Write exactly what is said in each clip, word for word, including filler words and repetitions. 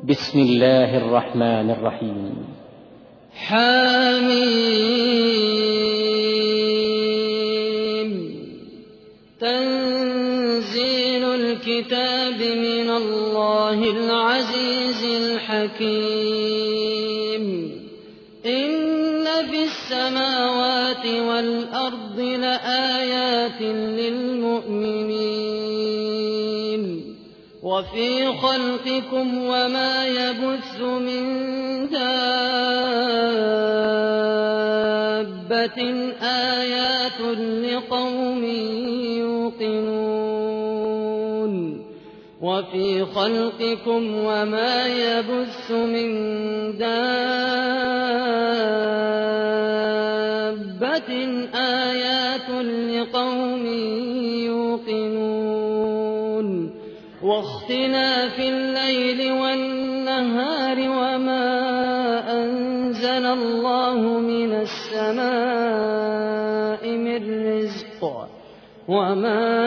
بسم الله الرحمن الرحيم. حميم. تنزيل الكتاب من الله العزيز الحكيم. إن في السماوات والأرض لآيات للمؤمنين وفي خلقكم وما يبث من دابة آيات لقوم يوقنون وفي خلقكم وما يبث من دابة آيات لقوم يوقنون واختلاف الليل والنهار وما أنزل الله من السماء من رزق وما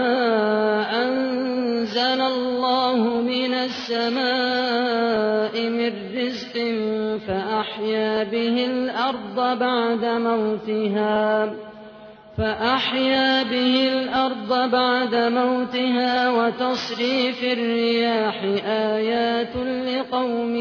أنزل الله من السماء من رزق فأحيا به الأرض بعد موتها فأحيا به الأرض بعد موتها وتصريف الرياح آيات لقوم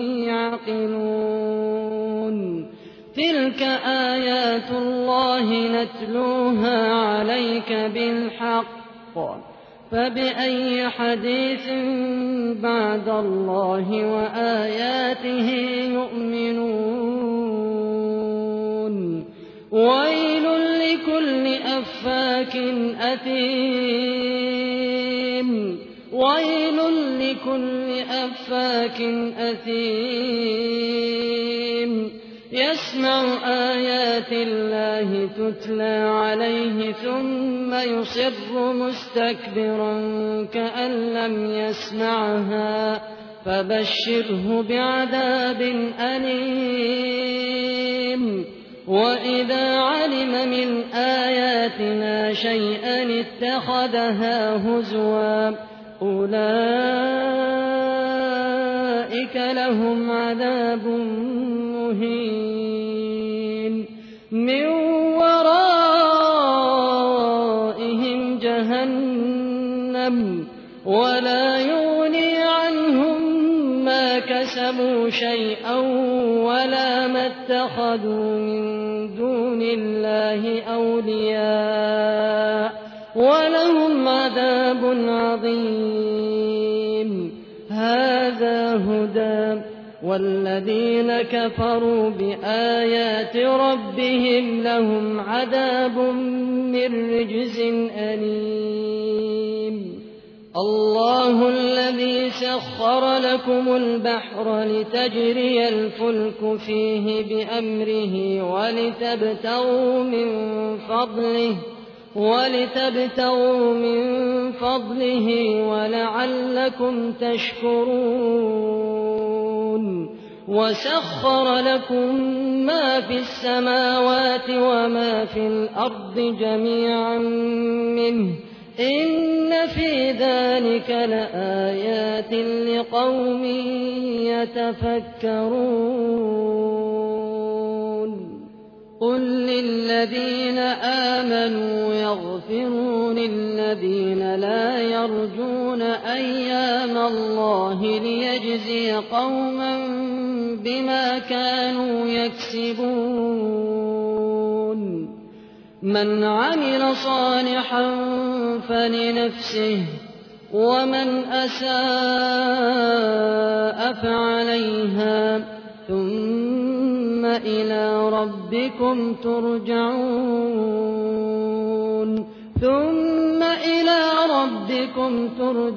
يعقلون. تلك آيات الله نتلوها عليك بالحق فبأي حديث بعد الله وآياته يؤمنون. ويل لكل أفاك أثيم ويل لكل أفاك أثيم يسمع آيات الله تتلى عليه ثم يصر مستكبرا كأن لم يسمعها فبشره بعذاب أليم. وإذا علم من آياتنا شيئا اتخذها هزوا أولئك لهم عذاب مهين من ورائهم جهنم ولا يغني عنهم ما كسبوا شيئا ولا ما اتخذوا من دون الله أولياء ولهم عذاب عظيم. هذا هدى والذين كفروا بآيات ربهم لهم عذاب من رجز أليم. الله الذي سخر لكم البحر لتجري الفلك فيه بأمره ولتبتغوا من فضله ولتبتغوا من فضله ولعلكم تشكرون. وسخر لكم ما في السماوات وما في الأرض جميعا منه إن في ذلك لآيات لقوم يتفكرون. قل للذين آمنوا يغفروا للذين لا يرجون أيام الله ليجزي قوما بما كانوا يكسبون. من عمل صالحا فلنفسه ومن أساء فعليها ثم إلى ربكم ترجعون ثم إلى ربكم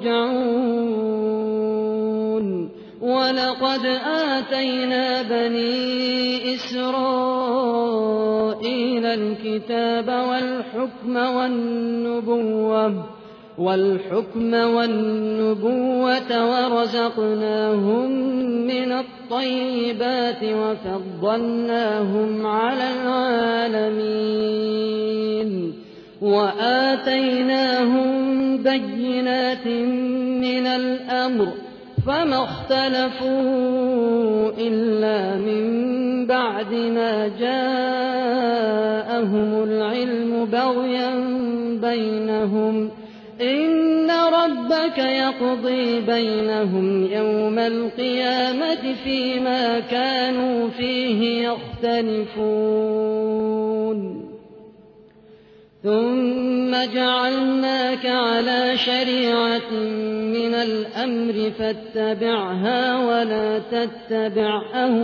ترجعون. ولقد آتينا بني إسرائيل الكتاب والحكم والنبوة والحكم والنبوة ورزقناهم من الطيبات وفضلناهم على العالمين وآتيناهم بينات من الأمر فما اختلفوا إلا من بعد ما جاءهم العلم بغيا بينهم إن ربك يقضي بينهم يوم القيامة فيما كانوا فيه يختلفون ثم جعلناك على شريعة من الأمر فاتبعها ولا تتبع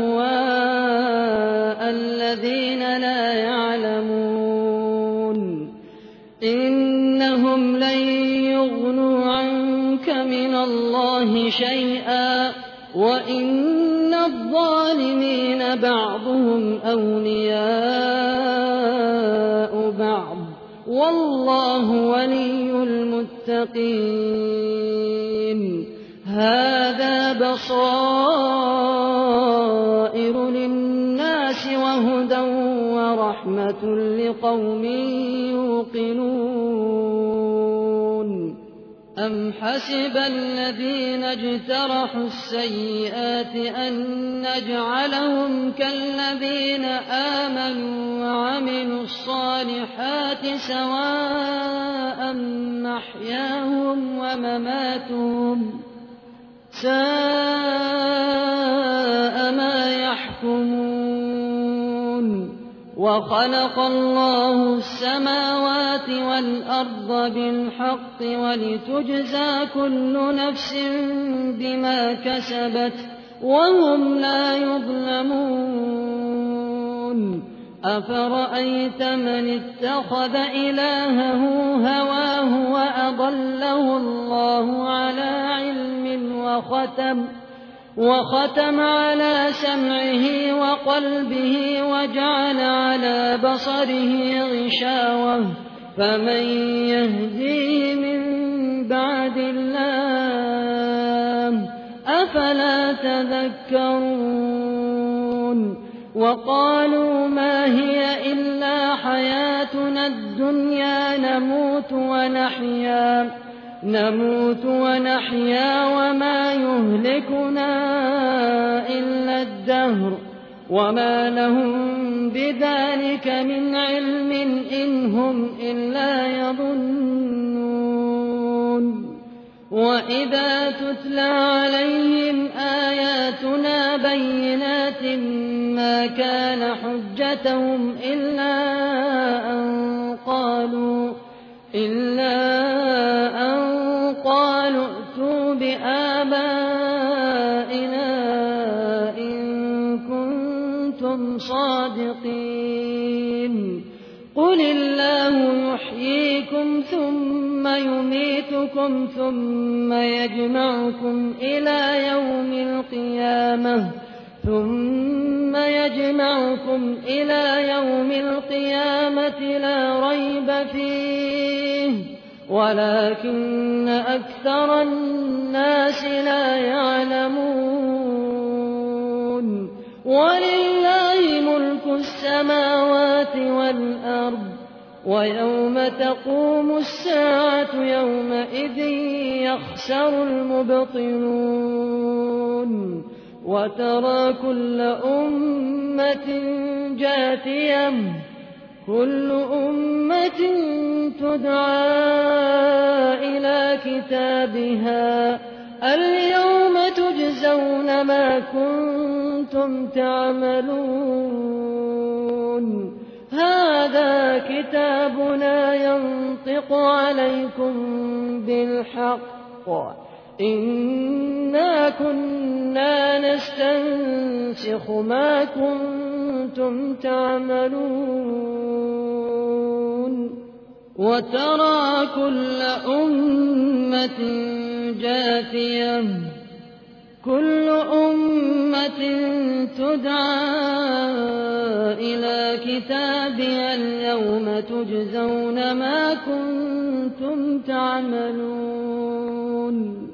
أهواء الذين لا يعلمون إنهم لن يغنوا عنك من الله شيئا وإن الظالمين بعضهم أولياء بعض والله ولي المتقين هذا بصائر للناس وهدى ورحمة لقوم يوقنون أم حسب الذين اجترحوا السيئات أن نجعلهم كالذين آمنوا وعملوا الصالحات سواء محياهم ومماتهم ساء ما يحكمون وخلق الله السماوات والأرض بالحق ولتجزى كل نفس بما كسبت وهم لا يظلمون أفرأيت من اتخذ إلهه هواه وأضله الله على علم وختم وختم على سمعه وقلبه وجعل على بصره غشاوة فمن يهديه من بعد الله أفلا تذكرون وقالوا ما هي إلا حياتنا الدنيا نموت ونحيا نموت ونحيا وما يهلكنا إلا الدهر وما لهم بذلك من علم إن هم إلا يظنون وإذا تتلى عليهم آياتنا بينات ما كان حجتهم إلا أن قالوا إلا أن قالوا ائتوا بآبائنا إن كنتم صادقين قل الله يحييكم ثم يميتكم ثم يجمعكم إلى يوم القيامة ثم يجمعكم إلى يوم القيامة لا ريب فيه ولكن أكثر الناس لا يعلمون ولله ملك السماوات والأرض ويوم تقوم الساعة يومئذ يخسر المبطلون وترى كل أمة جاثية كل أمة تدعى إلى كتابها اليوم تجزون ما كنتم تعملون هذا كتابنا ينطق عليكم بالحق إنا كنا نستنسخ ما كنتم تعملون وترى كل أمة جاثية كل أمة تدعى إلى كتابها اليوم تجزون ما كنتم تعملون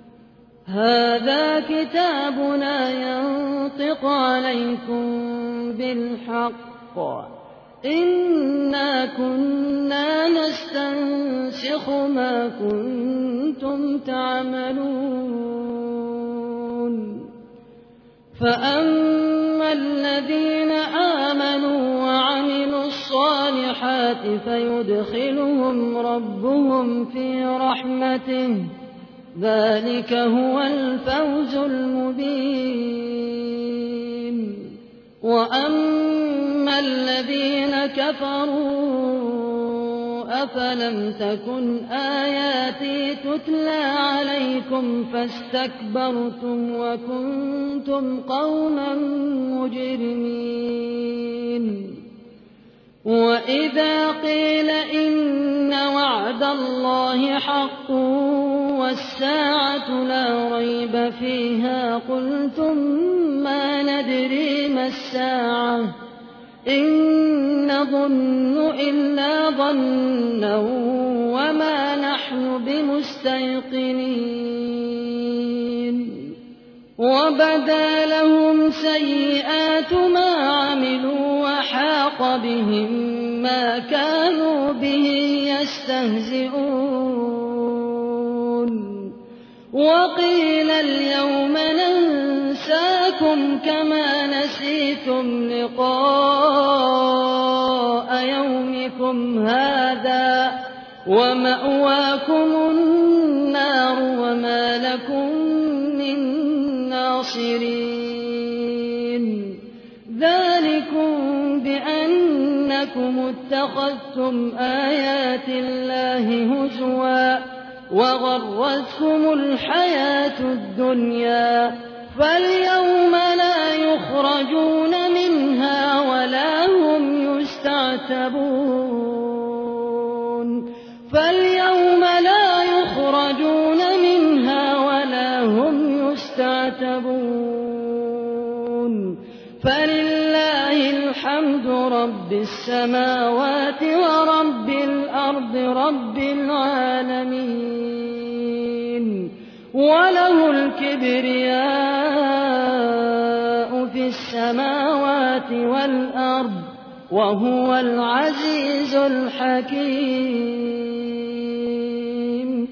هذا كتابنا ينطق عليكم بالحق إنا كنا نستنسخ ما كنتم تعملون فأما الذين آمنوا وعملوا الصالحات فيدخلهم ربهم في رحمته ذلك هو الفوز المبين وأما الذين كفروا أفلم تكن آياتي تتلى عليكم فاستكبرتم وكنتم قوما مجرمين وإذا قيل إن وعد الله حق والساعة لا ريب فيها قلتم ما ندري ما الساعة إن نظن إلا ظنا وما نحن بمستيقنين وبدا لهم سيئات ما عملوا وحاق بهم ما كانوا به يستهزئون وقيل اليوم ننساكم كما نسيتم لقاء يومكم هذا ومأواكم النار وما لكم من ناصرين ذلكم بأنكم اتخذتم آيات الله هزوا وغرتكم الحياة الدنيا فاليوم لا يخرجون منها ولا هم يستعتبون فاليوم لا يخرجون منها ولا هم يستعتبون فلله الحمد رب السماوات ورب الأرض رب العالمين وله الكبرياء في السماوات والأرض وهو العزيز الحكيم